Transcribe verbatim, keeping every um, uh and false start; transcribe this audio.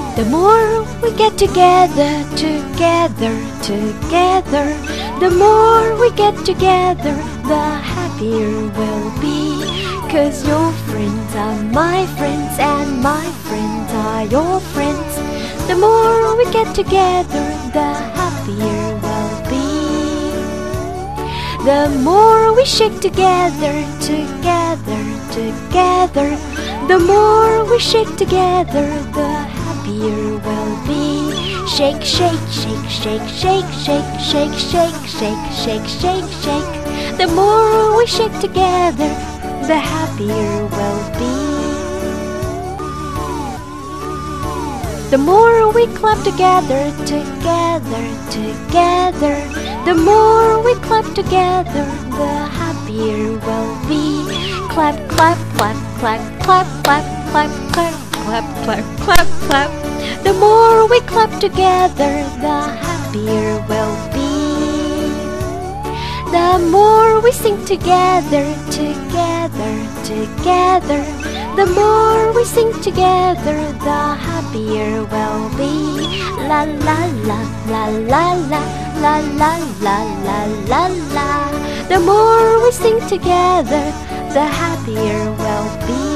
The more we get together, together, together, the more we get together, the happier we'll be. 'Cause your friends are my friends and my friends are your friends. The more we get together, the happier we'll be. The more we shake together, together, together, the more we shake together, the happier we'll be. Shake, shake, shake, shake, shake, shake, shake, shake, shake, shake, shake, shake. The more we shake together, the happier we'll be. The more we clap together, together, together, the more we clap together, the happier we'll be. Clap, clap, clap, clap, clap, clap, clap, clap, clap, clap, clap, clap. The more we clap together, the happier we'll be. The more we sing together, together, together, the more we sing together, the happier we'll be. La la la, la la la, la la la, la la la. The more we sing together, the happier we'll be.